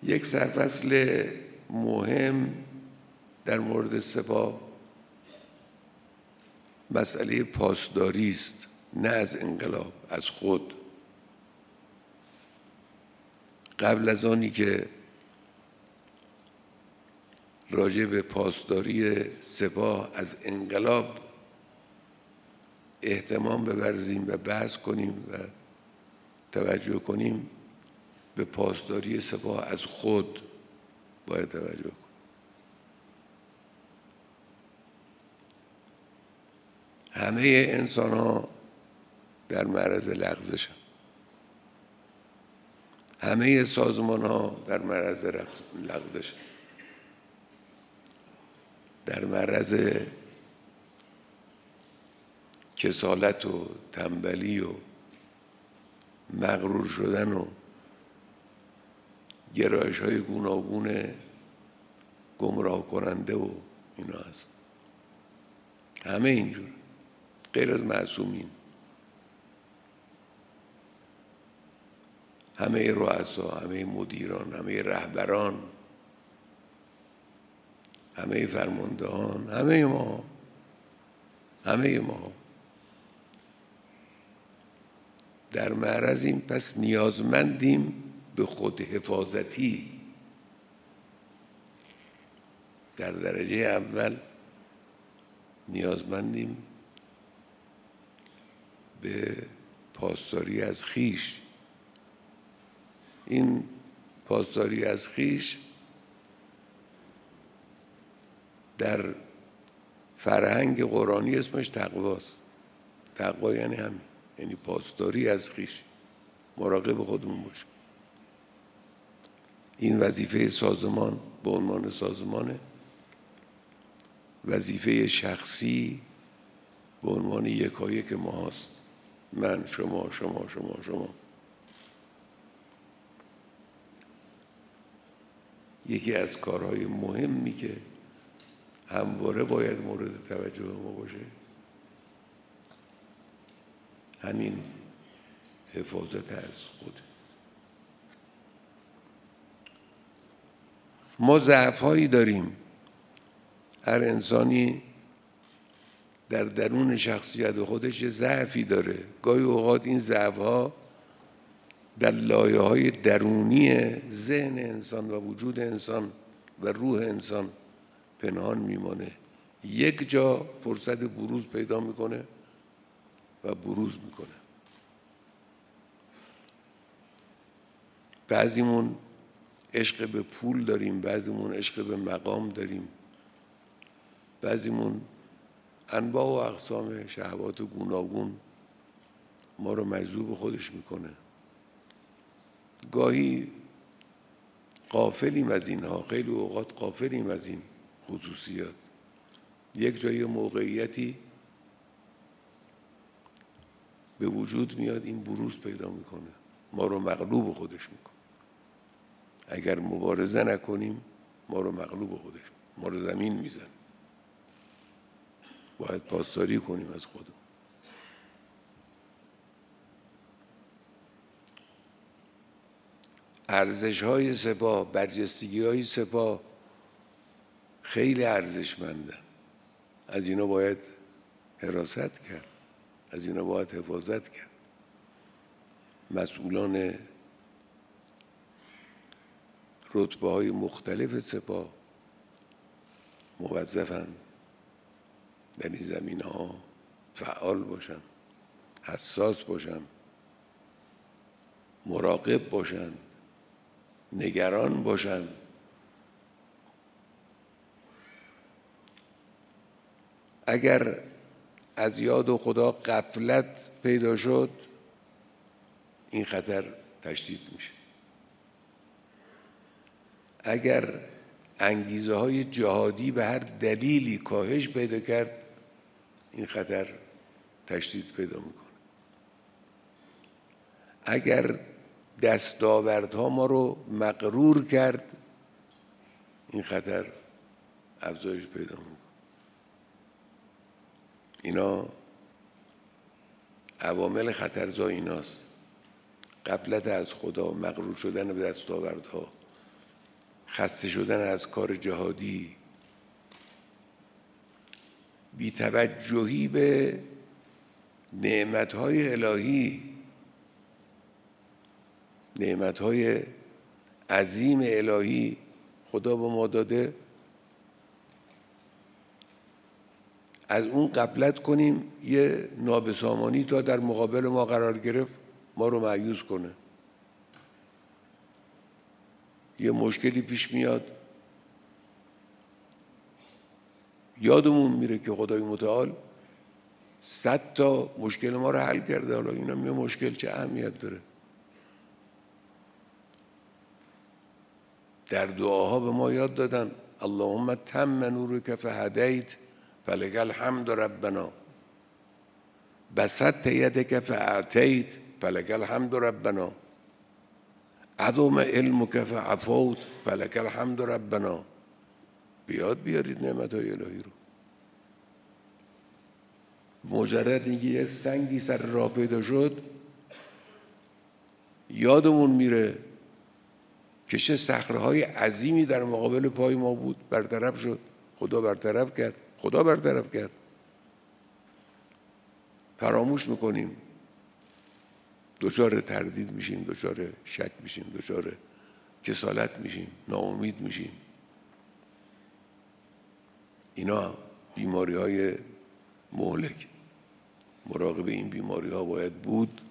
یک سرفصل مهم در مورد سپاه مسئله پاسداری است، نه از انقلاب، از خود. قبل از آنی که راجع به پاسداری سپاه از انقلاب اهتمام بورزیم و بحث کنیم و توجه کنیم، به پاسداری سپاه از خود باید توجه کنیم. همه انسان ها در معرض لغزش هستند. همه سازمان ها در معرض لغزش هستند. در معرض کسالت و تنبلی و مغرور شدن و گرایش های گوناگون گمراه کننده و اینا هست. همه اینجور، غیر از معصومین. همه رؤسا، همه مدیران، همه رهبران، همه فرماندهان، همه ما در معرضیم. پس نیازمندیم به خود حفاظتی. در درجه اول نیازمندیم به پاسداری از خویش. این پاسداری از خویش در فرهنگ قرآنی اسمش تقواست. تقوا یعنی همین، یعنی پاسداری از خویش، مراقب خودمون باشه. این وظیفه سازمان به عنوان سازمانه، وظیفه شخصی به عنوان یکایک ما هست. من، شما. یکی از کارهای مهمی که همواره باید مورد توجه ما باشه همین حفاظت از خود. ما ضعف‌هایی داریم. هر انسانی در درون شخصیت خودش ضعفی داره. گاهی اوقات این ضعف‌ها در لایه‌های درونی ذهن انسان و وجود انسان و روح انسان پنهان میمانه. یک جا فرصت بروز پیدا میکنه و بروز میکنه. بعضیمون عشق به پول داریم، بعضیمون عشق به مقام داریم، بعضیمون انواع و اقسام شهوات گوناگون ما رو مجذوب خودش میکنه. گاهی غافلیم از اینها، خیلی اوقات غافلیم از این خصوصیات. یک جای موقعیتی به وجود میاد، این بروز پیدا میکنه، ما رو مغلوب خودش میکنه. اگر مبارزه نکنیم ما رو مغلوب خودش، ما رو زمین میزنه. باید پاسداری کنیم از خودمون. ارزش‌های سپاه، برجستگی‌های سپاه خیلی ارزشمندن. از اینا باید حراست کرد، از اینا باید حفاظت کرد. مسئولان رتبه‌های مختلف سپاه موظفن در این زمینه‌ها فعال باشن، حساس باشن، مراقب باشن، نگران باشن. اگر از یاد خدا غفلت پیدا شد، این خطر تشدید میشه. اگر انگیزه های جهادی به هر دلیلی کاهش پیدا کرد، این خطر تشدید پیدا میکنه. اگر دستاوردها ما رو مغرور کرد، این خطر افزایش پیدا میکنه. اینا عوامل خطرزا ایناست: غفلت از خدا، مغرور شدن به دستاوردها، خسته شدن از کار جهادی، بی‌توجهی به نعمت‌های الهی، نعمت‌های عظیم الهی خدا به ما داده، از اون غفلت کنیم یه نابسامانی تا در مقابل ما قرار گرفت ما رو مایوس کنه. یه مشکلی پیش میاد یادمون میره که خدای متعال 100 تا مشکل ما رو حل کرده، حالا اینم یه مشکل چه اهمیت داره. در دعاها به ما یاد دادن اللهم تم نورک فهدیت فلک الحمد ربنا، بسطت یدک فاعطیت فلک الحمد ربنا، عظم علمک فعفوت فلک الحمد ربنا. بیاد بیارید نعمت‌های الهی رو. مجرد اینکه یه سنگی سر راه پیدا شد یادمون میره که چه صخره‌های عظیمی در مقابل پای ما بود، برطرف شد. خدا برطرف کرد. خدا برطرف کرد. فراموش میکنیم، دچار تردید میشیم، دچار شک میشیم، دچار کسالت میشیم، ناامید میشیم. اینا بیماری‌های مهلک. مراقب این بیماری‌ها باید بود.